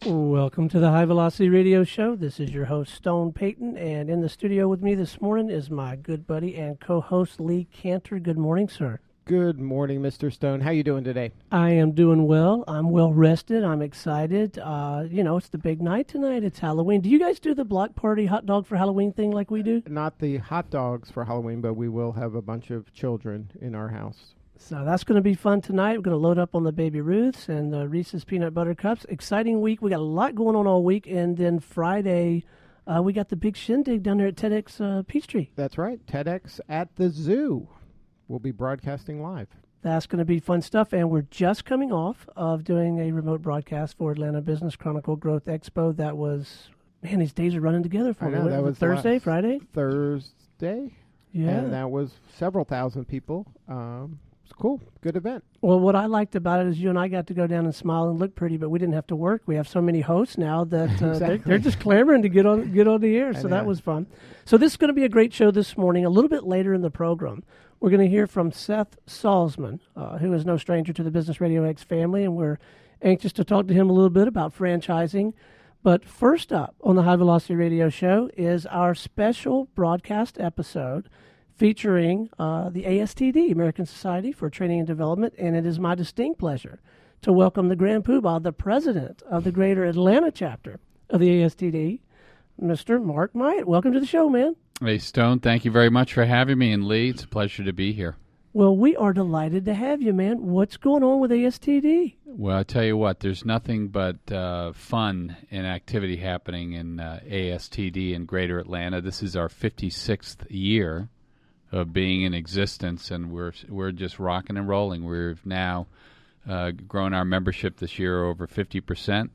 Welcome to the High Velocity Radio Show. This is your host, Stone Payton, and in the studio with me this morning is my good buddy and co-host, Lee Cantor. Good morning, sir. Good morning, Mr. Stone. How you doing today? I am doing well. I'm well rested. I'm excited. It's the big night tonight. It's Halloween. Do you guys do the block party hot dog for Halloween thing like we do? Not the hot dogs for Halloween, but we will have a bunch of children in our house. So that's going to be fun tonight. We're going to load up on the Baby Ruths and the Reese's Peanut Butter Cups. Exciting week. We got a lot going on all week. And then Friday, we got the big shindig down there at TEDx Peachtree. That's right. TEDx at the zoo. We'll be broadcasting live. That's going to be fun stuff. And we're just coming off of doing a remote broadcast for Atlanta Business Chronicle Growth Expo. That was, man, these days are running together for me. That was Thursday, Friday? Thursday. Yeah. And that was several thousand people. It's cool. Good event. Well, what I liked about it is you and I got to go down and smile and look pretty, but we didn't have to work. We have so many hosts now that exactly. they're just clamoring to get on the air. So that was fun. So this is going to be a great show this morning. A little bit later in the program, we're going to hear from Seth Salzman, who is no stranger to the Business Radio X family, and we're anxious to talk to him a little bit about franchising. But first up on the High Velocity Radio Show is our special broadcast episode featuring the ASTD, American Society for Training and Development, and it is my distinct pleasure to welcome the Grand Poobah, the president of the Greater Atlanta chapter of the ASTD, Mr. Mark Myatt. Welcome to the show, man. Hey, Stone, thank you very much for having me, and Lee, it's a pleasure to be here. Well, we are delighted to have you, man. What's going on with ASTD? Well, I tell you what, there's nothing but fun and activity happening in ASTD in Greater Atlanta. This is our 56th year of being in existence, and we're just rocking and rolling. We've now grown our membership this year over 50%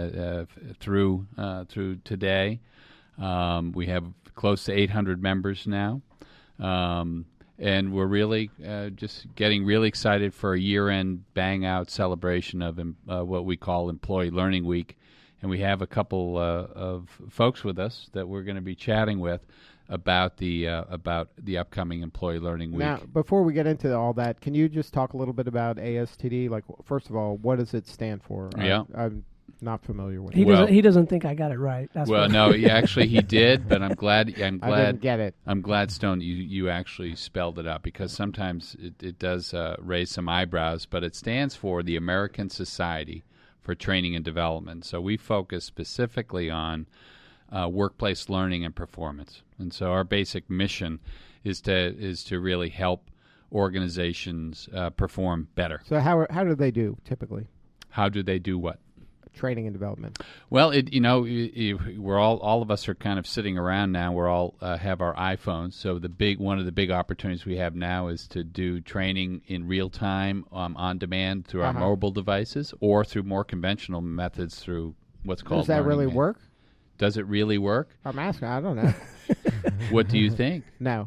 through today. We have close to 800 members now, and we're really just getting really excited for a year-end bang-out celebration of what we call Employee Learning Week, and we have a couple of folks with us that we're going to be chatting with about the upcoming Employee Learning Week. Now, before we get into all that, can you just talk a little bit about ASTD? Like, first of all, what does it stand for? Yeah. I'm not familiar with it. He doesn't think I got it right. That's no, actually he did, but I'm glad. I didn't get it. I'm glad, Stone, you actually spelled it out, because sometimes it does raise some eyebrows, but it stands for the American Society for Training and Development. So we focus specifically on workplace learning and performance. And so our basic mission is to really help organizations perform better. So how do they do typically? How do they do what? Training and development. Well, we're all of us are kind of sitting around now. We're all have our iPhones. So one of the big opportunities we have now is to do training in real time, on demand through our mobile devices, or through more conventional methods through what's called. Does that really work? Does it really work? I'm asking. I don't know. What do you think? No.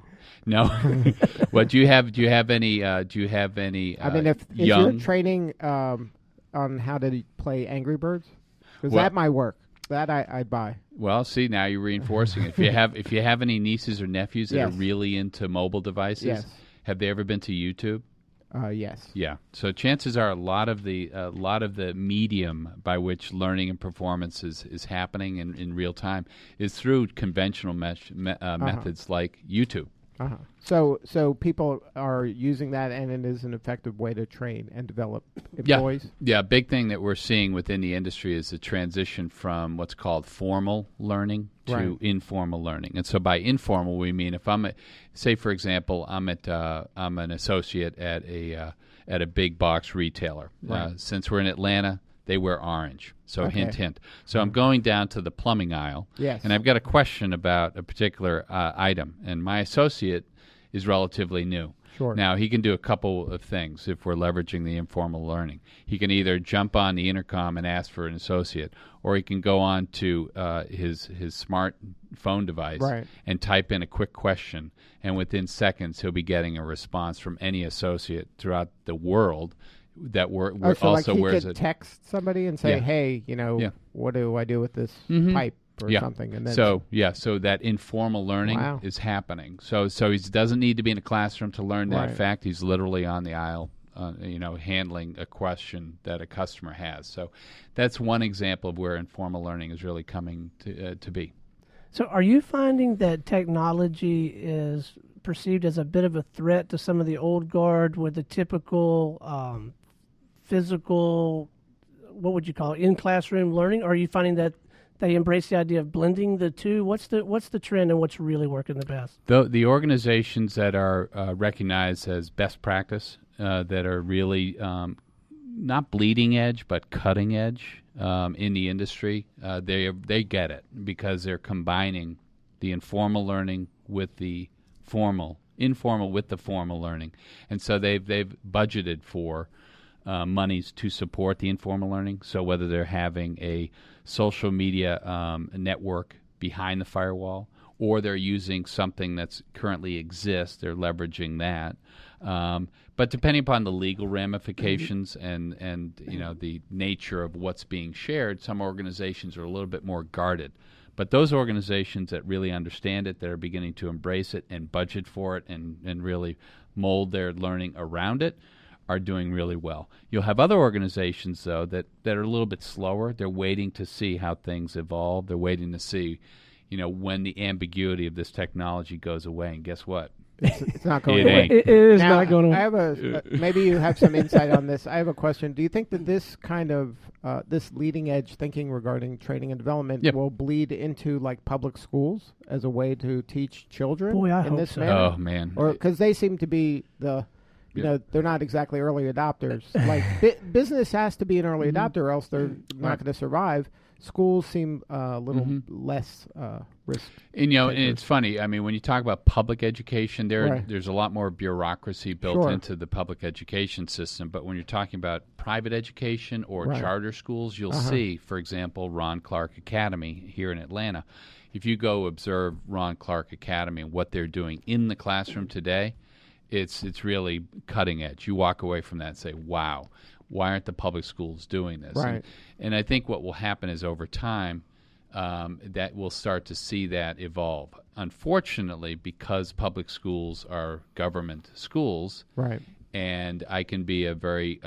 What do you have? Do you have any? I mean, if you're training on how to play Angry Birds, because that might work. That I'd buy. Well, see, now you're reinforcing it. If you have any nieces or nephews that are really into mobile devices, have they ever been to YouTube? Yes. Yeah. So chances are a lot of the medium by which learning and performance is happening in real time is through conventional methods like YouTube. So people are using that, and it is an effective way to train and develop employees? Yeah, a big thing that we're seeing within the industry is the transition from what's called formal learning to informal learning. And so by informal, we mean if say for example, I'm an associate at a big box retailer. Right. Since we're in Atlanta, they wear orange. So hint, hint. So I'm going down to the plumbing aisle, and I've got a question about a particular item, and my associate is relatively new. Sure. Now, he can do a couple of things if we're leveraging the informal learning. He can either jump on the intercom and ask for an associate, or he can go on to his smart phone device and type in a quick question, and within seconds he'll be getting a response from any associate throughout the world that we're so also like he wears could text somebody and say, hey, what do I do with this pipe? Or something, and then so that informal learning is happening. So he doesn't need to be in a classroom to learn that fact. He's literally on the aisle handling a question that a customer has. So that's one example of where informal learning is really coming to be. So are you finding that technology is perceived as a bit of a threat to some of the old guard with the typical physical, what would you call it, in-classroom learning? Or are you finding that they embrace the idea of blending the two? What's the trend and what's really working the best? The organizations that are recognized as best practice, that are really not bleeding edge but cutting edge in the industry, they get it because they're combining the informal learning with the informal with the formal learning, and so they've budgeted for monies to support the informal learning. So whether they're having a social media network behind the firewall, or they're using something that's currently exists, they're leveraging that. But depending upon the legal ramifications and the nature of what's being shared, some organizations are a little bit more guarded. But those organizations that really understand it, that are beginning to embrace it and budget for it and really mold their learning around it, are doing really well. You'll have other organizations, though, that are a little bit slower. They're waiting to see how things evolve. They're waiting to see, when the ambiguity of this technology goes away. And guess what? It's not going away. It is now, not going away. I have maybe you have some insight on this. I have a question. Do you think that this kind of this leading edge thinking regarding training and development will bleed into like public schools as a way to teach children in this so. manner? Oh man! Or because they seem to be they're not exactly early adopters. Like business has to be an early adopter, or else they're not going to survive. Schools seem a little less risk. And it's funny. I mean, when you talk about public education, there's a lot more bureaucracy built into the public education system. But when you're talking about private education or charter schools, you'll see, for example, Ron Clark Academy here in Atlanta. If you go observe Ron Clark Academy and what they're doing in the classroom today, it's really cutting edge. You walk away from that and say, wow, why aren't the public schools doing this? Right. And I think what will happen is over time that we'll start to see that evolve. Unfortunately, because public schools are government schools, and I can be a very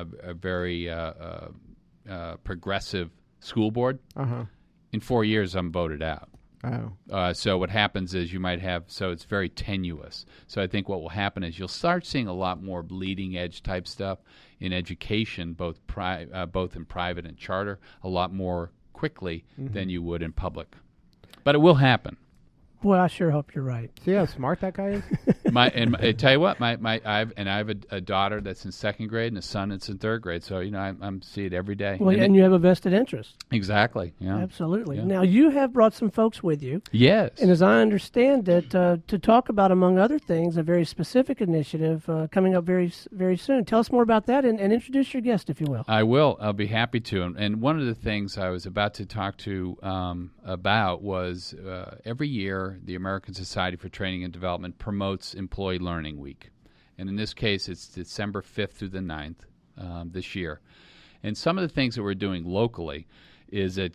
progressive school board, in 4 years I'm voted out. So what happens is you might have, it's very tenuous. So I think what will happen is you'll start seeing a lot more bleeding edge type stuff in education, both in private and charter, a lot more quickly than you would in public. But it will happen. Boy, I sure hope you're right. See how smart that guy is? I tell you what, I have a daughter that's in second grade and a son that's in third grade. So I'm see it every day. Well, and you have a vested interest. Exactly. Yeah. Absolutely. Yeah. Now you have brought some folks with you. Yes. And as I understand it, to talk about, among other things, a very specific initiative coming up very, very soon. Tell us more about that and introduce your guest, if you will. I will. I'll be happy to. And one of the things I was about to talk to about was every year, the American Society for Training and Development promotes Employee Learning Week. And in this case, it's December 5th through the 9th this year. And some of the things that we're doing locally is that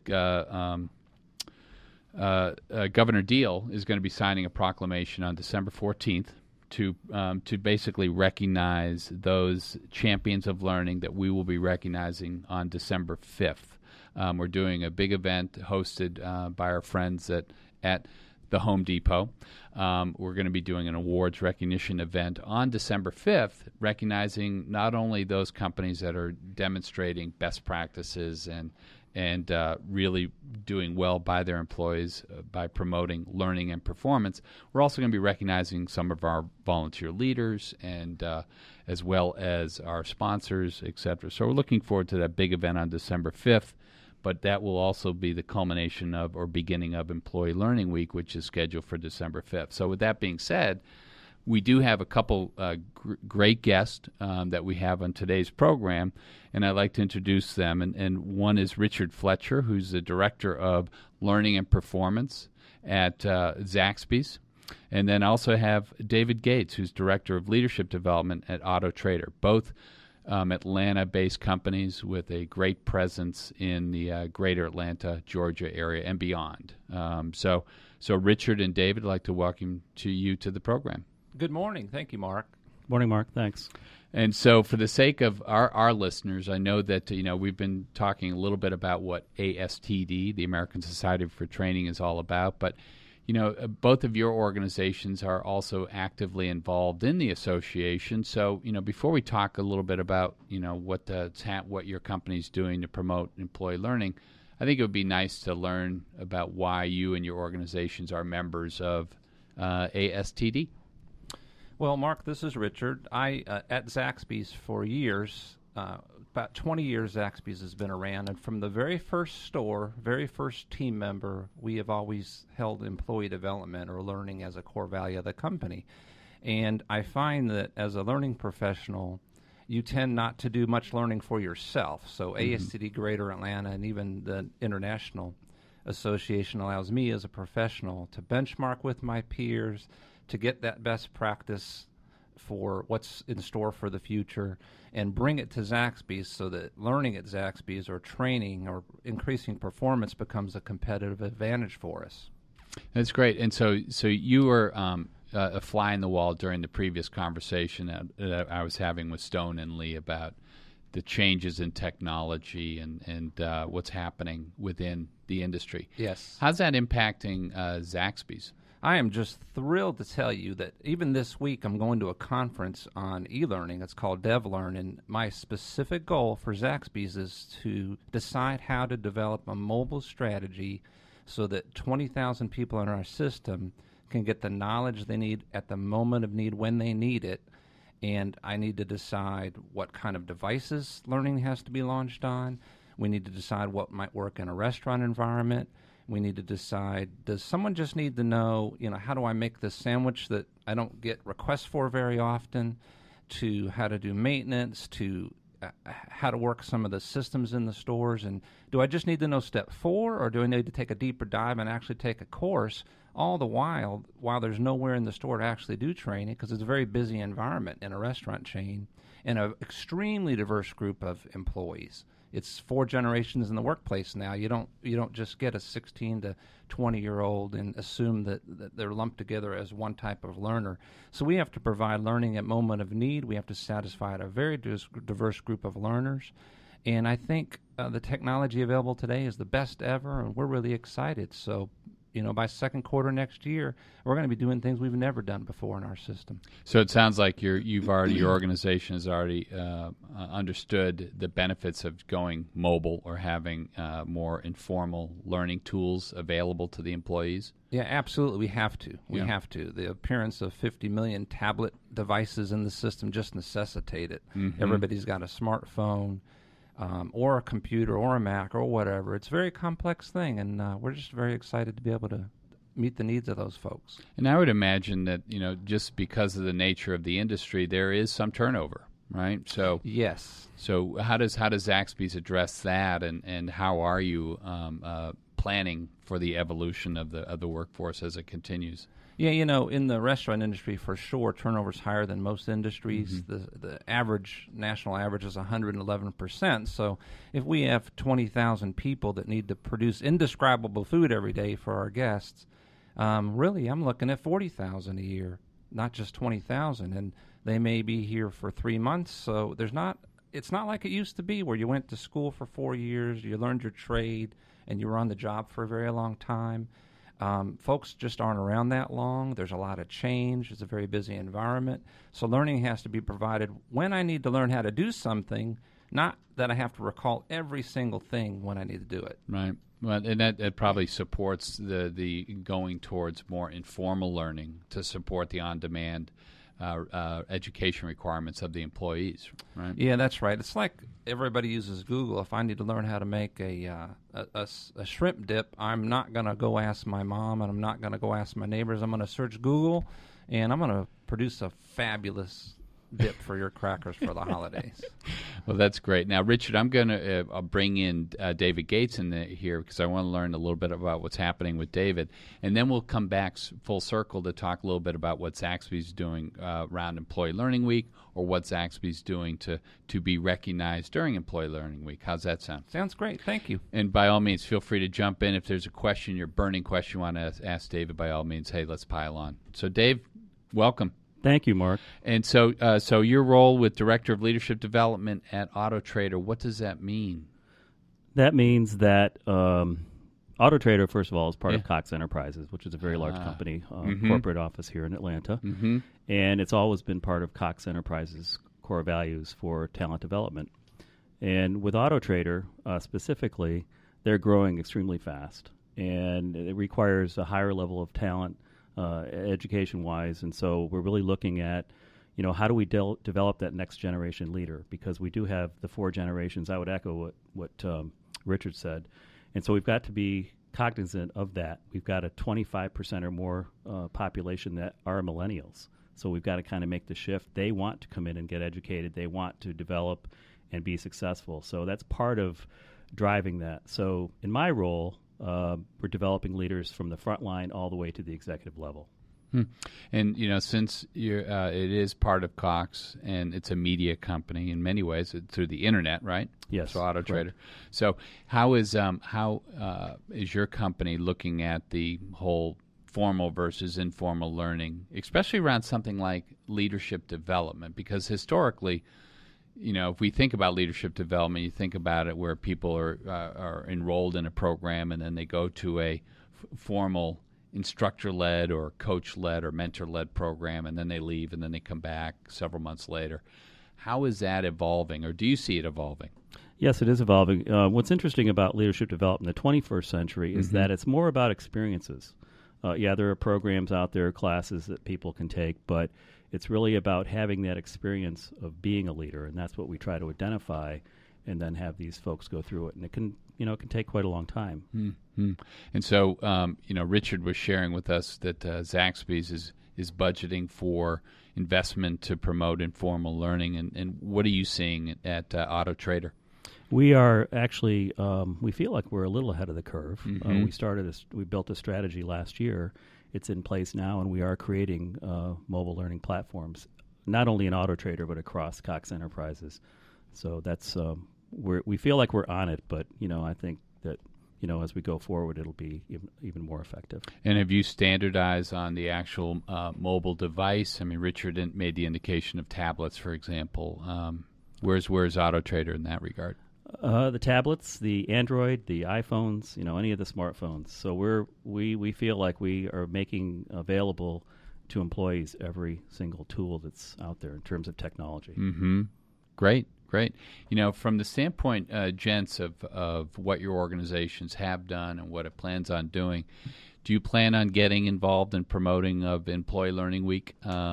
Governor Deal is going to be signing a proclamation on December 14th to basically recognize those champions of learning that we will be recognizing on December 5th. We're doing a big event hosted by our friends at the Home Depot. We're going to be doing an awards recognition event on December 5th, recognizing not only those companies that are demonstrating best practices and really doing well by their employees by promoting learning and performance. We're also going to be recognizing some of our volunteer leaders and as well as our sponsors, et cetera. So we're looking forward to that big event on December 5th. But that will also be the culmination of or beginning of Employee Learning Week, which is scheduled for December 5th. So with that being said, we do have a couple great guests that we have on today's program, and I'd like to introduce them. And one is Richard Fletcher, who's the Director of Learning and Performance at Zaxby's. And then also have David Gates, who's Director of Leadership Development at Auto Trader, both Atlanta-based companies with a great presence in the greater Atlanta, Georgia area and beyond. So Richard and David, I'd like to welcome you to the program. Good morning. Thank you, Mark. Morning, Mark. Thanks. And so for the sake of our listeners, I know that we've been talking a little bit about what ASTD, the American Society for Training, is all about, but both of your organizations are also actively involved in the association. So, before we talk a little bit about, what your company's doing to promote employee learning, I think it would be nice to learn about why you and your organizations are members of ASTD. Well, Mark, this is Richard. I at Zaxby's for years, about 20 years Zaxby's has been around, and from the very first store, very first team member, we have always held employee development or learning as a core value of the company. And I find that as a learning professional, you tend not to do much learning for yourself. So ASTD Greater Atlanta and even the International Association allows me as a professional to benchmark with my peers, to get that best practice for what's in store for the future, and bring it to Zaxby's so that learning at Zaxby's or training or increasing performance becomes a competitive advantage for us. That's great. And so you were a fly in the wall during the previous conversation that I was having with Stone and Lee about the changes in technology and what's happening within the industry. Yes. How's that impacting Zaxby's? I am just thrilled to tell you that even this week I'm going to a conference on e-learning. It's called DevLearn, and my specific goal for Zaxby's is to decide how to develop a mobile strategy so that 20,000 people in our system can get the knowledge they need at the moment of need when they need it. And I need to decide what kind of devices learning has to be launched on. We need to decide what might work in a restaurant environment. We need to decide, does someone just need to know, how do I make this sandwich that I don't get requests for very often, to how to do maintenance, to how to work some of the systems in the stores, and do I just need to know step 4, or do I need to take a deeper dive and actually take a course, all the while there's nowhere in the store to actually do training, because it's a very busy environment in a restaurant chain and an extremely diverse group of employees. It's 4 generations in the workplace now. You don't just get a 16 to 20-year-old and assume that they're lumped together as one type of learner. So we have to provide learning at moment of need. We have to satisfy a very diverse group of learners. And I think the technology available today is the best ever, and we're really excited. So, by second quarter next year, we're going to be doing things we've never done before in our system. So it sounds like your organization has already understood the benefits of going mobile or having more informal learning tools available to the employees. Yeah, absolutely. We have to. We have to. The appearance of 50 million tablet devices in the system just necessitate it. Mm-hmm. Everybody's got a smartphone. Or a computer or a Mac or whatever. It's a very complex thing, and we're just very excited to be able to meet the needs of those folks. And I would imagine that, just because of the nature of the industry, there is some turnover, right? So yes. So how does Zaxby's address that, and how are you planning for the evolution of the workforce as it continues? Yeah, in the restaurant industry, for sure, turnover's higher than most industries. Mm-hmm. The national average is 111%. So if we have 20,000 people that need to produce indescribable food every day for our guests, really I'm looking at 40,000 a year, not just 20,000. And they may be here for 3 months. So it's not like it used to be where you went to school for 4 years, you learned your trade, and you were on the job for a very long time. Folks just aren't around that long. There's a lot of change. It's a very busy environment. So learning has to be provided when I need to learn how to do something, not that I have to recall every single thing when I need to do it. Right. Well, and that probably supports the going towards more informal learning to support the on-demand education requirements of the employees, right? Yeah, that's right. It's like everybody uses Google. If I need to learn how to make a shrimp dip, I'm not going to go ask my mom, and I'm not going to go ask my neighbors. I'm going to search Google, and I'm going to produce a fabulous dip for your crackers for the holidays. Well, that's great. Now, Richard, I'm going to bring in David Gates in here because I want to learn a little bit about what's happening with David, and then we'll come back full circle to talk a little bit about what Zaxby's doing around Employee Learning Week, or what Zaxby's doing to be recognized during Employee Learning Week. How's that sound? Sounds great. Thank you. And by all means, feel free to jump in. If there's a question, your burning question you want to ask David, by all means, hey, let's pile on. So, Dave, welcome. Thank you, Mark. And so your role with Director of Leadership Development at AutoTrader, what does that mean? That means that AutoTrader, first of all, is part of Cox Enterprises, which is a very large company, corporate office here in Atlanta. Mm-hmm. And it's always been part of Cox Enterprises' core values for talent development. And with AutoTrader specifically, they're growing extremely fast. And it requires a higher level of talent education-wise. And so we're really looking at, how do we develop that next generation leader? Because we do have the 4 generations. I would echo what Richard said. And so we've got to be cognizant of that. We've got a 25% or more population that are millennials. So we've got to kind of make the shift. They want to come in and get educated. They want to develop and be successful. So that's part of driving that. So in my role, we're developing leaders from the front line all the way to the executive level. And, since it is part of Cox and it's a media company in many ways through the internet, right? Yes. So AutoTrader. Correct. So how is your company looking at the whole formal versus informal learning, especially around something like leadership development? Because historically, if we think about leadership development, you think about it where people are enrolled in a program and then they go to a formal instructor-led or coach-led or mentor-led program, and then they leave and then they come back several months later. How is that evolving, or do you see it evolving? Yes, it is evolving. What's interesting about leadership development in the 21st century is that it's more about experiences. There are programs out there, classes that people can take, but it's really about having that experience of being a leader, and that's what we try to identify and then have these folks go through it. And it can take quite a long time. Mm-hmm. And so, Richard was sharing with us that Zaxby's is budgeting for investment to promote informal learning. And what are you seeing at AutoTrader? We are actually, we feel like we're a little ahead of the curve. Mm-hmm. We built a strategy last year. It's in place now, and we are creating mobile learning platforms, not only in AutoTrader, but across Cox Enterprises. So that's, we feel like we're on it, but, I think that, as we go forward, it'll be even more effective. And have you standardized on the actual mobile device? I mean, Richard made the indication of tablets, for example. Where's AutoTrader in that regard? The tablets, the Android, the iPhones, any of the smartphones. So we feel like we are making available to employees every single tool that's out there in terms of technology. Mm-hmm. Great. From the standpoint, gents, of what your organizations have done and what it plans on doing, do you plan on getting involved in promoting of Employee Learning Week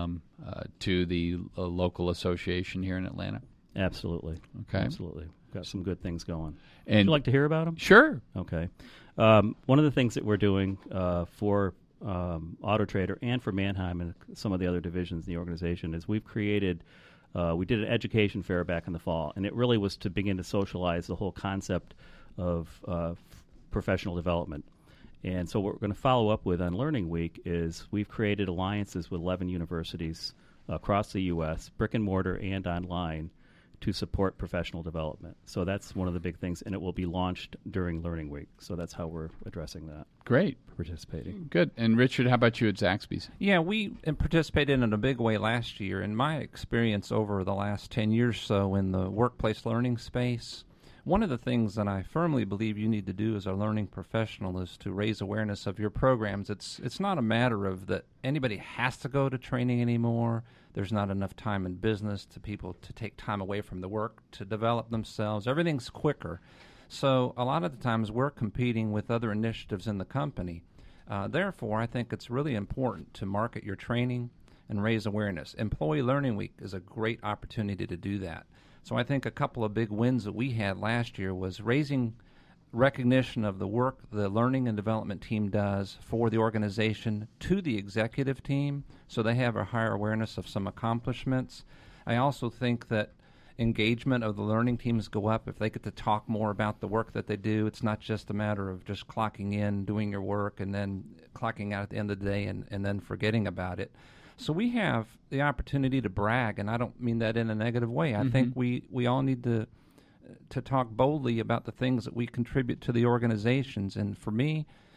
to the local association here in Atlanta? Absolutely. Okay. Absolutely. Got some good things going. And would you like to hear about them? Sure. Okay. One of the things that we're doing for AutoTrader and for Mannheim and some of the other divisions in the organization is we've created we did an education fair back in the fall, and it really was to begin to socialize the whole concept of professional development. And so what we're going to follow up with on Learning Week is we've created alliances with 11 universities across the U.S., brick and mortar and online, to support professional development. So that's one of the big things, and it will be launched during Learning Week. So that's how we're addressing that. Great. Participating. Good. And Richard, how about you at Zaxby's? Yeah, we participated in a big way last year. In my experience over the last 10 years or so in the workplace learning space, one of the things that I firmly believe you need to do as a learning professional is to raise awareness of your programs. It's not a matter of that anybody has to go to training anymore. There's not enough time in business to people to take time away from the work to develop themselves. Everything's quicker. So a lot of the times we're competing with other initiatives in the company. Therefore, I think it's really important to market your training and raise awareness. Employee Learning Week is a great opportunity to do that. So I think a couple of big wins that we had last year was raising recognition of the work the learning and development team does for the organization to the executive team, so they have a higher awareness of some accomplishments. I also think that engagement of the learning teams go up if they get to talk more about the work that they do. It's not just a matter of just clocking in, doing your work, and then clocking out at the end of the day and then forgetting about it. So we have the opportunity to brag, and I don't mean that in a negative way. I think we all need to talk boldly about the things that we contribute to the organizations. And for me,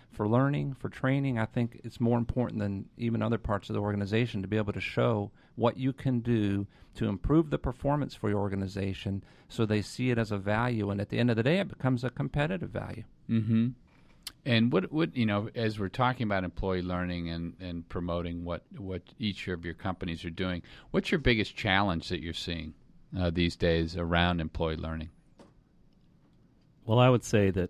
for learning, for training, I think it's more important than even other parts of the organization to be able to show what you can do to improve the performance for your organization so they see it as a value, and at the end of the day, it becomes a competitive value. Mm-hmm. And what as we're talking about employee learning and promoting what each of your companies are doing, what's your biggest challenge that you're seeing these days around employee learning? Well, I would say that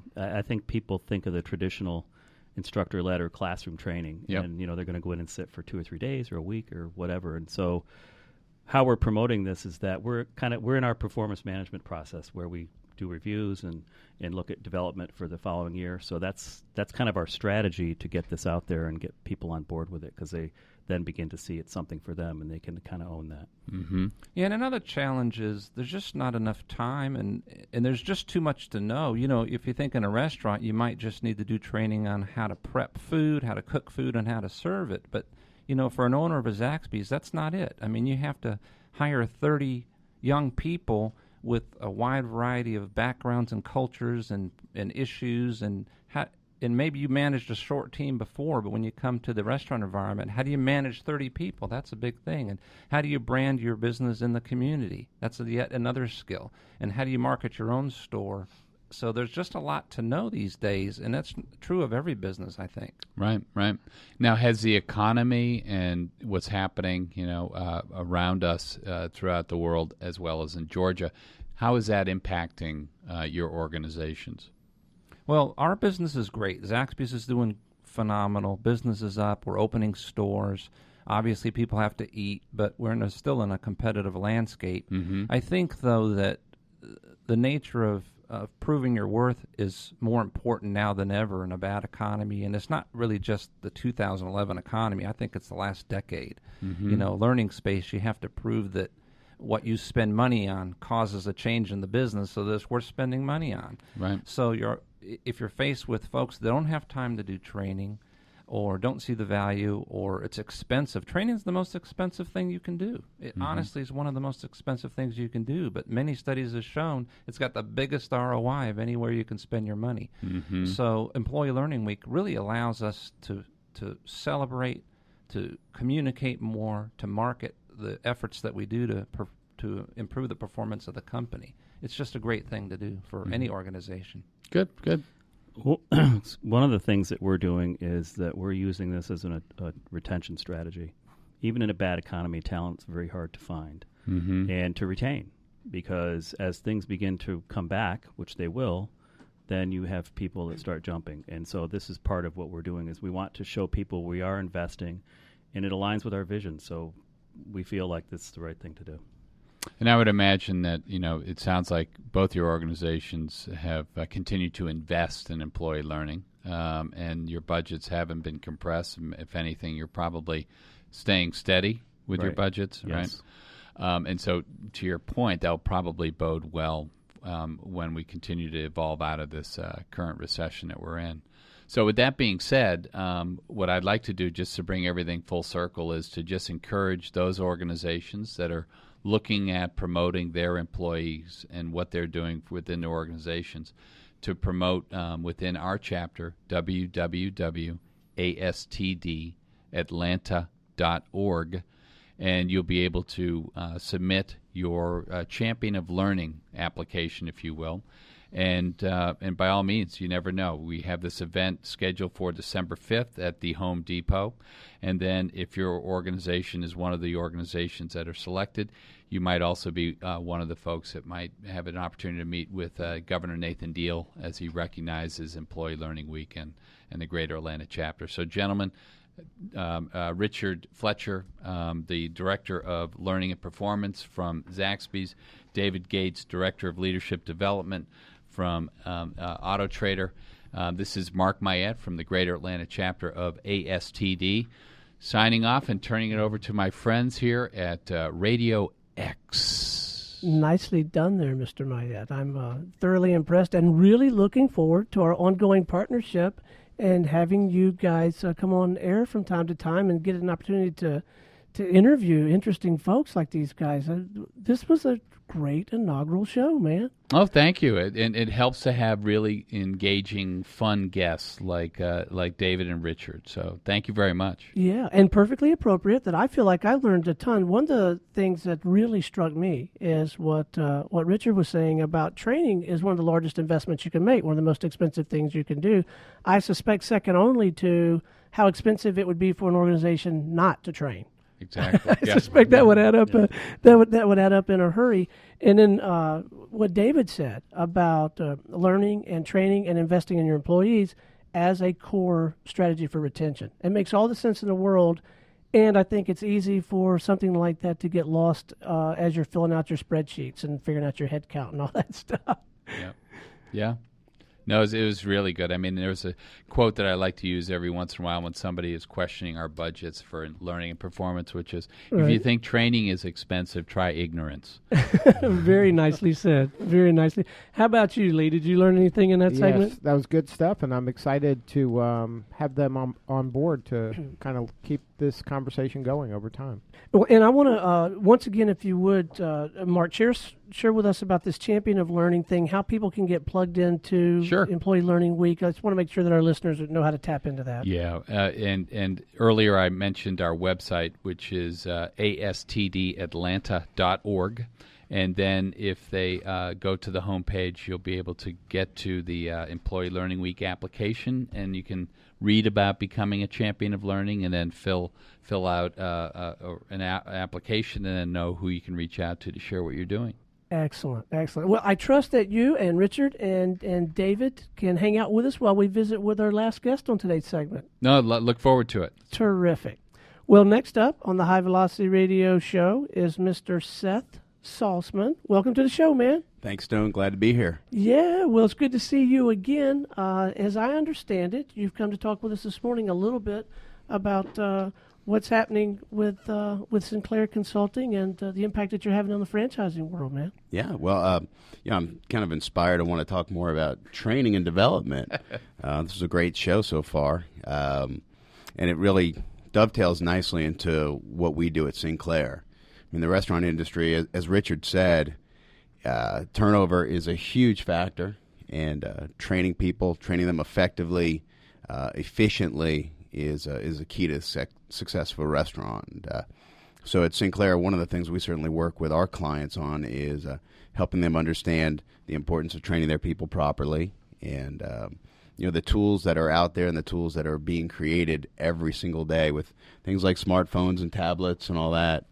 I think people think of the traditional instructor-led or classroom training, and they're going to go in and sit for 2 or 3 days or a week or whatever. And so, how we're promoting this is that we're in our performance management process where we do reviews and look at development for the following year. So that's kind of our strategy to get this out there and get people on board with it, because they then begin to see it's something for them and they can kind of own that. Mm-hmm. Yeah, and another challenge is there's just not enough time and there's just too much to know. If you think in a restaurant, you might just need to do training on how to prep food, how to cook food, and how to serve it. But, for an owner of a Zaxby's, that's not it. I mean, you have to hire 30 young people with a wide variety of backgrounds and cultures and issues, and maybe you managed a short team before, but when you come to the restaurant environment, how do you manage 30 people? That's a big thing. And how do you brand your business in the community? That's yet another skill. And how do you market your own store? So there's just a lot to know these days, and that's true of every business, I think. Right. Now, has the economy and what's happening, around us throughout the world, as well as in Georgia, how is that impacting your organizations? Well, our business is great. Zaxby's is doing phenomenal. Business is up. We're opening stores. Obviously, people have to eat, but we're still in a competitive landscape. Mm-hmm. I think, though, that the nature of proving your worth is more important now than ever in a bad economy, and it's not really just the 2011 economy. I think it's the last decade. Mm-hmm. Learning space, you have to prove that what you spend money on causes a change in the business, so that's worth spending money on. Right. So if you're faced with folks that don't have time to do training or don't see the value or it's expensive, training is the most expensive thing you can do. It honestly is one of the most expensive things you can do, but many studies have shown it's got the biggest ROI of anywhere you can spend your money. Mm-hmm. So Employee Learning Week really allows us to celebrate, to communicate more, to market the efforts that we do to improve the performance of the company. It's just a great thing to do for any organization. Good. Well, one of the things that we're doing is that we're using this as a retention strategy. Even in a bad economy, talent's very hard to find and to retain, because as things begin to come back, which they will, then you have people that start jumping. And so this is part of what we're doing, is we want to show people we are investing, and it aligns with our vision. So we feel like this is the right thing to do. And I would imagine that, it sounds like both your organizations have continued to invest in employee learning, and your budgets haven't been compressed. If anything, you're probably staying steady with your budgets, yes. Right? And so, to your point, that'll probably bode well when we continue to evolve out of this current recession that we're in. So with that being said, what I'd like to do, just to bring everything full circle, is to just encourage those organizations that are looking at promoting their employees and what they're doing within their organizations to promote within our chapter, www.astdatlanta.org, and you'll be able to submit your Champion of Learning application, if you will. And by all means, you never know. We have this event scheduled for December 5th at the Home Depot. And then if your organization is one of the organizations that are selected, you might also be one of the folks that might have an opportunity to meet with Governor Nathan Deal as he recognizes Employee Learning Week and the Greater Atlanta chapter. So, gentlemen, Richard Fletcher, the Director of Learning and Performance from Zaxby's, David Gates, Director of Leadership Development from Auto Trader. This is Mark Mayette from the Greater Atlanta chapter of ASTD, signing off and turning it over to my friends here at Radio X. Nicely done there, Mr. Mayette. I'm thoroughly impressed and really looking forward to our ongoing partnership and having you guys come on air from time to time and get an opportunity to interview interesting folks like these guys. This was a great inaugural show, man. Oh, thank you. It helps to have really engaging, fun guests like David and Richard. So thank you very much. Yeah, and perfectly appropriate that I feel like I learned a ton. One of the things that really struck me is what Richard was saying about training is one of the largest investments you can make, one of the most expensive things you can do. I suspect second only to how expensive it would be for an organization not to train. Exactly. I suspect that would add up. That would add up in a hurry. And then what David said about learning and training and investing in your employees as a core strategy for retention. It makes all the sense in the world, and I think it's easy for something like that to get lost as you're filling out your spreadsheets and figuring out your head count and all that stuff. Yeah. No, it was really good. I mean, there was a quote that I like to use every once in a while when somebody is questioning our budgets for learning and performance, which is, if you think training is expensive, try ignorance. Very nicely said. Very nicely. How about you, Lee? Did you learn anything in that segment? Yes, that was good stuff, and I'm excited to have them on board to kind of keep this conversation going over time. Well, and I want to, once again, if you would, Mark, share with us about this Champion of Learning thing, how people can get plugged into Employee Learning Week. I just want to make sure that our listeners know how to tap into that. Yeah, and earlier I mentioned our website, which is astdatlanta.org. And then if they go to the homepage, you'll be able to get to the Employee Learning Week application, and you can read about becoming a champion of learning, and then fill out an application, and then know who you can reach out to share what you're doing. Excellent. Well, I trust that you and Richard and David can hang out with us while we visit with our last guest on today's segment. No, look forward to it. Terrific. Well, next up on the High Velocity Radio Show is Mr. Seth Salzman. Welcome to the show, man. Thanks, Stone. Glad to be here. Yeah, well, it's good to see you again. As I understand it, you've come to talk with us this morning a little bit about what's happening with Sinclair Consulting and the impact that you're having on the franchising world, man. Yeah, well, I'm kind of inspired. I want to talk more about training and development. This is a great show so far, and it really dovetails nicely into what we do at Sinclair. I mean, the restaurant industry, as Richard said, turnover is a huge factor, and training people, training them effectively, efficiently is a key to successful restaurant. And, so at Sinclair, one of the things we certainly work with our clients on is helping them understand the importance of training their people properly, and the tools that are out there and the tools that are being created every single day with things like smartphones and tablets and all that.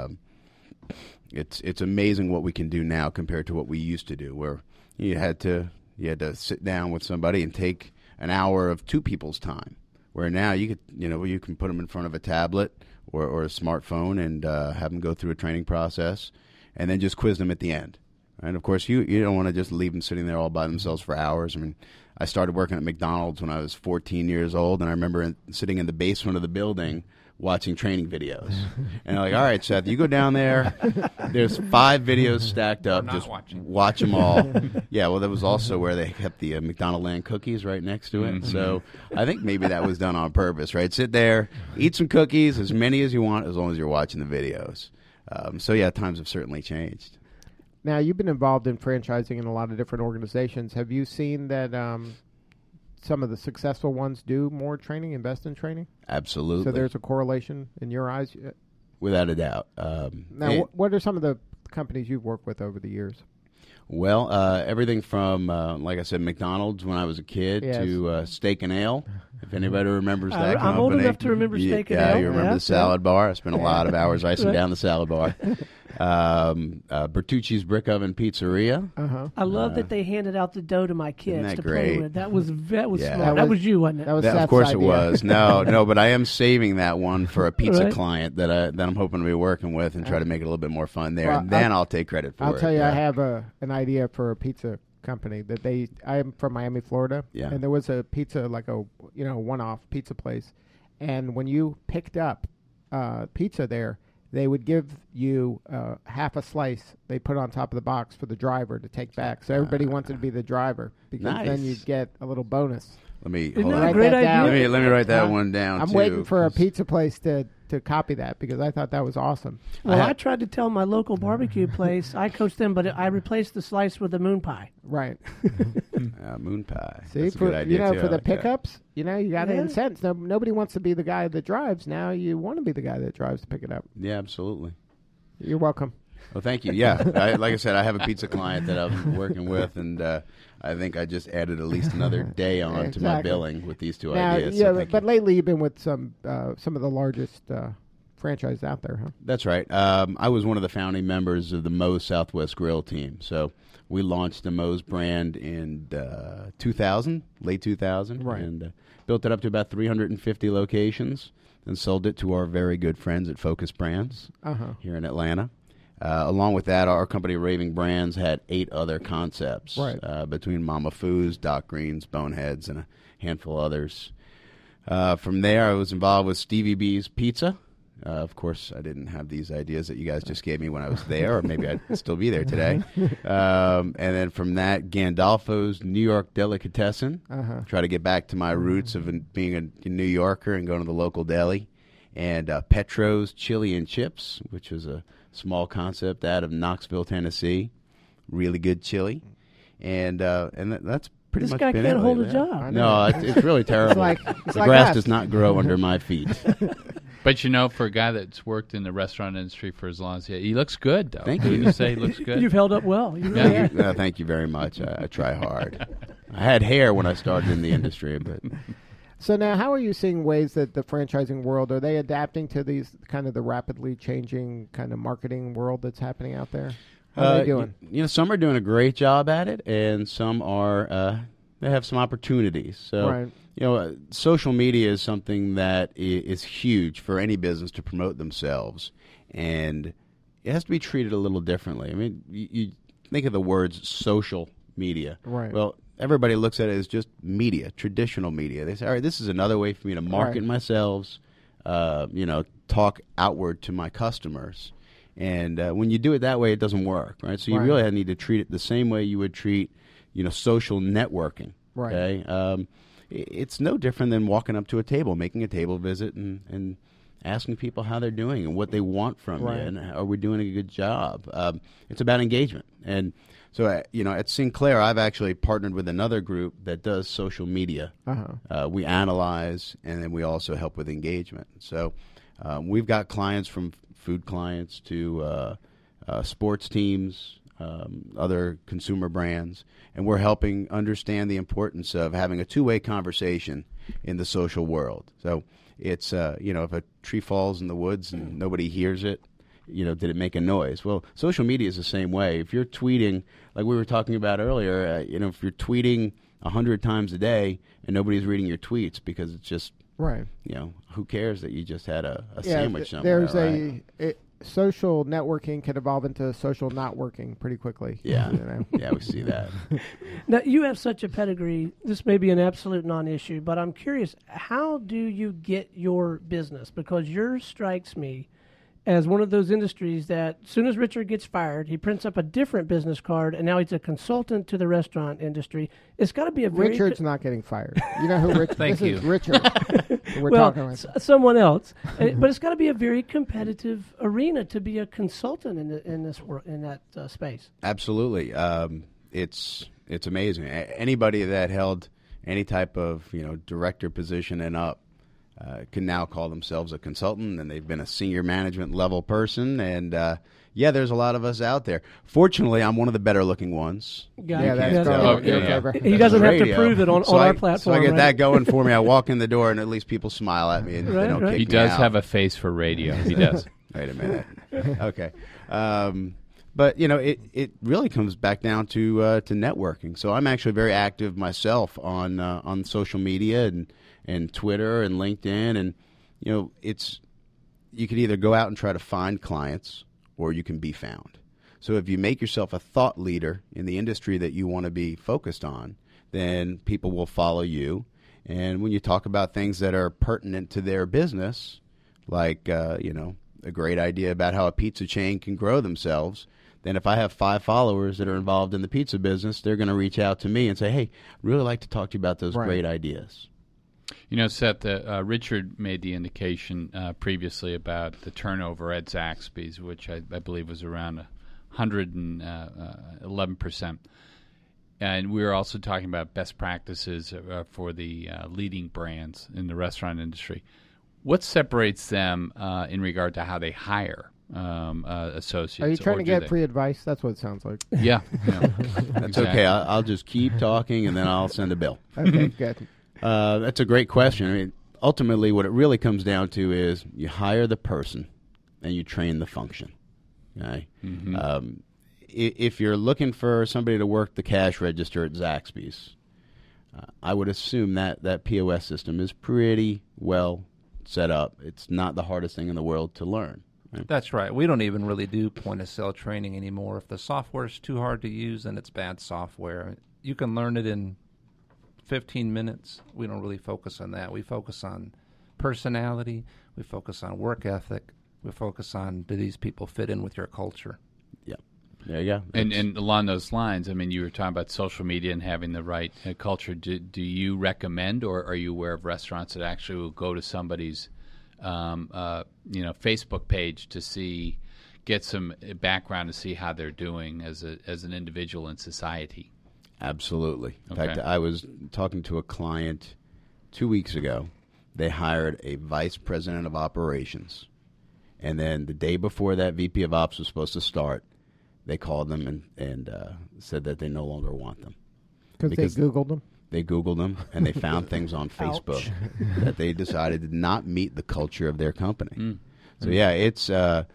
It's amazing what we can do now compared to what we used to do, where you had to sit down with somebody and take an hour of two people's time. Where now you can put them in front of a tablet or a smartphone and have them go through a training process, and then just quiz them at the end. And of course, you don't want to just leave them sitting there all by themselves for hours. I mean, I started working at McDonald's when I was 14 years old, and I remember sitting in the basement of the building watching training videos. And I'm like, all right, Seth, you go down there. There's 5 videos stacked up. Just watch them all. Yeah, well, that was also where they kept the McDonaldland cookies right next to it. Mm-hmm. So I think maybe that was done on purpose, right? Sit there, eat some cookies, as many as you want, as long as you're watching the videos. So, yeah, times have certainly changed. Now, you've been involved in franchising in a lot of different organizations. Have you seen that some of the successful ones do more training, invest in training? Absolutely. So there's a correlation in your eyes? Without a doubt. Now, what are some of the companies you've worked with over the years? Well, everything from, like I said, McDonald's when I was a kid to Steak and Ale, if anybody remembers that company. I'm old enough to remember Steak and Ale. Yeah, you remember the salad bar. I spent a lot of hours icing down the salad bar. Bertucci's Brick Oven Pizzeria. Uh-huh. I love that they handed out the dough to my kids to great? Play with. That was smart. That was you, wasn't it? That was of course idea. It was. No, but I am saving that one for a pizza client that I'm hoping to be working with and try to make it a little bit more fun there, and then I'll take credit for it. I'll tell you, I have an idea for a pizza company that I'm from Miami, Florida, and there was a pizza, like a one-off pizza place, and when you picked up pizza there, they would give you half a slice. They put on top of the box for the driver to take back. So everybody wanted to be the driver because then you'd get a little bonus. Let me Isn't hold that on. a great that down. idea? Let me write that one down. I'm too, waiting for a pizza place to copy that because I thought that was awesome. Well, I tried to tell my local barbecue place. I coached them, but I replaced the slice with a moon pie. Right. Moon pie. See, That's a good idea, you know, too. for I the like that. pickups, you know, you got to Yeah. incent. Nobody wants to be the guy that drives. Now you want to be the guy that drives to pick it up. Yeah, absolutely. You're welcome. Well, thank you. Yeah, like I said, I have a pizza client that I'm working with, and I think I just added at least another day on to my Exactly. billing with these two Now, ideas. yeah, so thank but you. lately you've been with some of the largest franchises out there, huh? That's right. I was one of the founding members of the Moe's Southwest Grill team. So we launched the Moe's brand in 2000, late 2000, Right. and built it up to about 350 locations and sold it to our very good friends at Focus Brands here in Atlanta. Along with that, our company, Raving Brands, had 8 other concepts between Mama Foo's, Doc Green's, Boneheads, and a handful of others. From there, I was involved with Stevie B's Pizza. Of course, I didn't have these ideas that you guys just gave me when I was there, or maybe I'd still be there today. And then from that, Gandolfo's New York Delicatessen. Try to get back to my roots of being a New Yorker and going to the local deli. And Petro's Chili and Chips, which was a small concept out of Knoxville, Tennessee. Really good chili. And that's pretty This much guy been can't it hold a lately. job. No, it's really terrible. like the like grass us. does not grow under my feet. But you know, for a guy that's worked in the restaurant industry for as long as he looks good, though. Thank Wouldn't you. you say he looks good? You've held up well. You really have. Thank you very much. I try hard. I had hair when I started in the industry, but So now, how are you seeing ways that the franchising world, are they adapting to these kind of the rapidly changing kind of marketing world that's happening out there? How are they doing? You know, some are doing a great job at it, and some are they have some opportunities. So, Right. you know, social media is something that is huge for any business to promote themselves, and it has to be treated a little differently. I mean, you think of the words social media. Right. Well, everybody looks at it as just media, traditional media. They say, all right, this is another way for me to market Right. myself, you know, talk outward to my customers. And when you do it that way, it doesn't work, right? So you Right. really need to treat it the same way you would treat, you know, social networking. Right. Okay. It's no different than walking up to a table, making a table visit, and asking people how they're doing and what they want from Right. you, and are we doing a good job? It's about engagement. And so, you know, at Sinclair, I've actually partnered with another group that does social media. We analyze, and then we also help with engagement. So we've got clients from food clients to sports teams, other consumer brands, and we're helping understand the importance of having a two-way conversation in the social world. So it's, you know, if a tree falls in the woods and nobody hears it, you know, did it make a noise? Well, social media is the same way. If you're tweeting, like we were talking about earlier, you know, if you're tweeting 100 times a day and nobody's reading your tweets because it's just, Right. you know, who cares that you just had a Yeah, sandwich somewhere, there's right? social networking can evolve into social not working pretty quickly. Yeah. You know? Yeah, we see that. Now, you have such a pedigree. This may be an absolute non-issue, but I'm curious, how do you get your business? Because yours strikes me as one of those industries that as soon as Richard gets fired, he prints up a different business card, and now he's a consultant to the restaurant industry. It's got to be a very... Richard's not getting fired. You know who Richard Thank this you. is Richard who we're well, talking with. someone else. But it's got to be a very competitive arena to be a consultant in that space. Absolutely. It's amazing. Anybody that held any type of, you know, director position and up can now call themselves a consultant, and they've been a senior management level person. And yeah, there's a lot of us out there. Fortunately, I'm one of the better looking ones. Yeah, that's That's going right. in your Yeah. favor. He doesn't have to Radio. prove it on So our I- platform. So I get right? that going for me. I walk in the door, and at least people smile at me, and Right, they don't right. kick He me does out. have a face for radio. He does. Wait a minute. Okay. But, you know, it really comes back down to networking. So I'm actually very active myself on social media and Twitter and LinkedIn. And, you know, you can either go out and try to find clients, or you can be found. So if you make yourself a thought leader in the industry that you want to be focused on, then people will follow you. And when you talk about things that are pertinent to their business, like, you know, a great idea about how a pizza chain can grow themselves, then if I have 5 followers that are involved in the pizza business, they're going to reach out to me and say, hey, really like to talk to you about those great ideas. You know, Seth, Richard made the indication previously about the turnover at Zaxby's, which I believe was around 111%. And we were also talking about best practices for the leading brands in the restaurant industry. What separates them in regard to how they hire associates? Are you trying to get free advice? That's what it sounds like. Yeah. That's exactly. Okay. I'll just keep talking, and then I'll send a bill. Okay, good. That's a great question. I mean, ultimately, what it really comes down to is you hire the person and you train the function. Okay? Mm-hmm. If you're looking for somebody to work the cash register at Zaxby's, I would assume that POS system is pretty well set up. It's not the hardest thing in the world to learn. Right? That's right. We don't even really do point-of-sale training anymore. If the software is too hard to use, then it's bad software. You can learn it in 15 minutes. We don't really focus on that. We focus on personality. We focus on work ethic. We focus on, do these people fit in with your culture? Yeah. There you go. And along those lines, I mean, you were talking about social media and having the right culture. Do you recommend, or are you aware of restaurants that actually will go to somebody's, Facebook page to get some background to see how they're doing as an individual in society? Absolutely. In Okay. fact, I was talking to a client 2 weeks ago. They hired a vice president of operations, and then the day before that VP of ops was supposed to start, they called them and said that they no longer want them. Because they Googled them? They Googled them, and they found things on Facebook that they decided did not meet the culture of their company. So, yeah, it's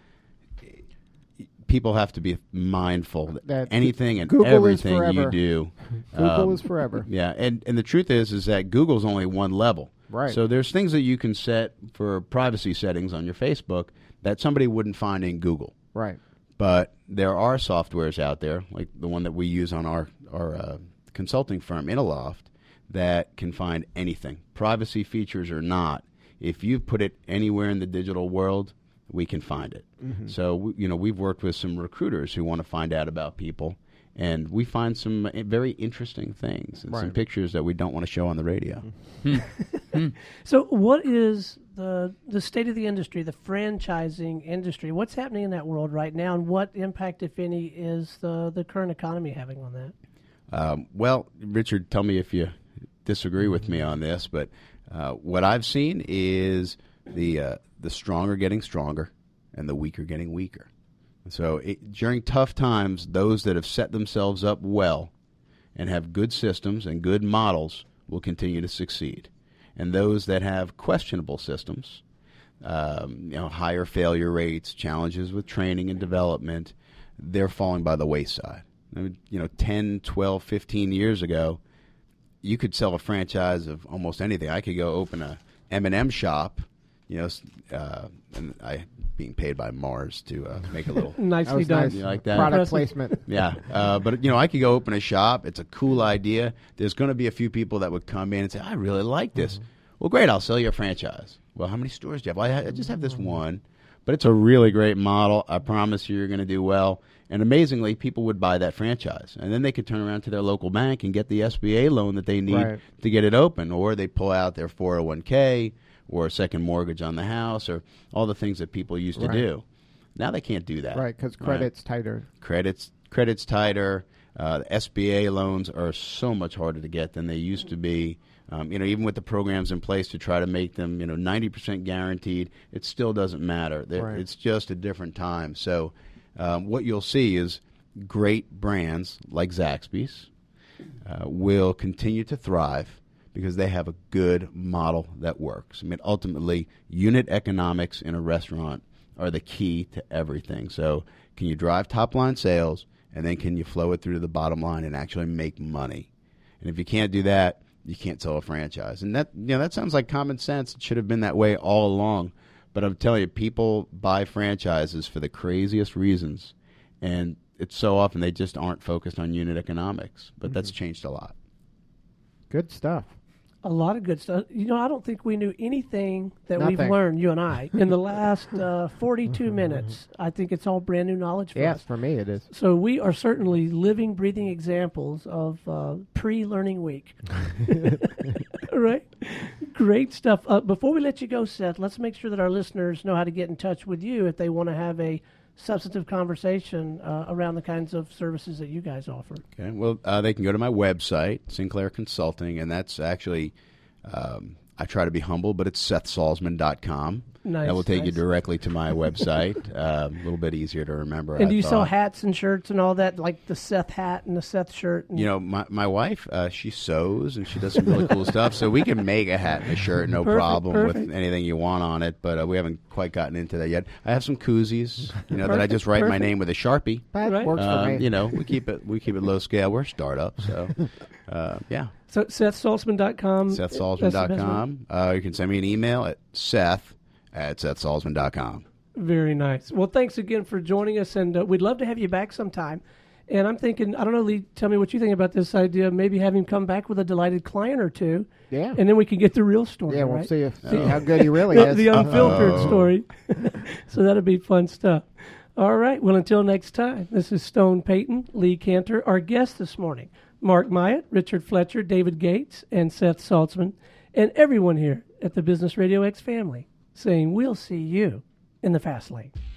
people have to be mindful that anything and Google everything you do. Google is forever. Yeah, and the truth is that Google's only one level. Right. So there's things that you can set for privacy settings on your Facebook that somebody wouldn't find in Google. Right. But there are softwares out there, like the one that we use on our consulting firm, Interloft, that can find anything, privacy features or not. If you put it anywhere in the digital world, we can find it. Mm-hmm. So, we've worked with some recruiters who want to find out about people, and we find some very interesting things and some pictures that we don't want to show on the radio. So what is the state of the industry, the franchising industry? What's happening in that world right now, and what impact, if any, is the current economy having on that? Well, Richard, tell me if you disagree with me on this, but what I've seen is the strong are getting stronger and the weak are getting weaker. So during tough times, those that have set themselves up well and have good systems and good models will continue to succeed. And those that have questionable systems, higher failure rates, challenges with training and development, they're falling by the wayside. 10, 12, 15 years ago, you could sell a franchise of almost anything. I could go open a M&M shop, and I being paid by Mars to make a little nicely done, nice. You like that product placement. Yeah, but I could go open a shop. It's a cool idea. There's going to be a few people that would come in and say, "I really like this." Mm-hmm. Well, great. I'll sell you a franchise. Well, how many stores do you have? Well, I just have this one, but it's a really great model. I promise you're going to do well. And amazingly, people would buy that franchise, and then they could turn around to their local bank and get the SBA loan that they need to get it open, or they pull out their 401k. Or a second mortgage on the house, or all the things that people used to do. Now they can't do that. Right, because credit's tighter. Credit's tighter. SBA loans are so much harder to get than they used to be. Even with the programs in place to try to make them, 90% guaranteed, it still doesn't matter. It's just a different time. So what you'll see is great brands like Zaxby's will continue to thrive because they have a good model that works. I mean, ultimately, unit economics in a restaurant are the key to everything. So can you drive top-line sales, and then can you flow it through to the bottom line and actually make money? And if you can't do that, you can't sell a franchise. And that sounds like common sense. It should have been that way all along. But I'm telling you, people buy franchises for the craziest reasons, and it's so often they just aren't focused on unit economics. But that's changed a lot. Good stuff. A lot of good stuff. You know, I don't think we knew anything that Nothing. we've learned, you and I, in the last 42 minutes. I think it's all brand new knowledge for us. Yes, for me it is. So we are certainly living, breathing examples of pre-learning week. Right? Great stuff. Before we let you go, Seth, let's make sure that our listeners know how to get in touch with you if they want to have a substantive conversation around the kinds of services that you guys offer. Okay. Well, they can go to my website, Sinclair Consulting, and that's actually, I try to be humble, but it's SethSalzman.com. Nice. That will take you directly to my website. A little bit easier to remember. And do you sell hats and shirts and all that, like the Seth hat and the Seth shirt? You know, my wife, she sews and she does some really cool stuff, so we can make a hat and a shirt, no problem with anything you want on it, but we haven't quite gotten into that yet. I have some koozies, that I just write my name with a Sharpie. That works for me. We keep it low scale. We're a startup, so yeah. So SethSalzman.com. SethSalzman.com. You can send me an email at Seth@SethSalzman.com. Very nice. Well, thanks again for joining us, and we'd love to have you back sometime. And I'm thinking, I don't know, Lee, tell me what you think about this idea of maybe having him come back with a delighted client or two. Yeah. And then we can get the real story. Yeah, we'll right? see how good he really is. The unfiltered story. So that'll be fun stuff. All right. Well, until next time, this is Stone Payton, Lee Cantor, our guest this morning, Mark Myatt, Richard Fletcher, David Gates, and Seth Saltzman, and everyone here at the Business Radio X family, saying we'll see you in the fast lane.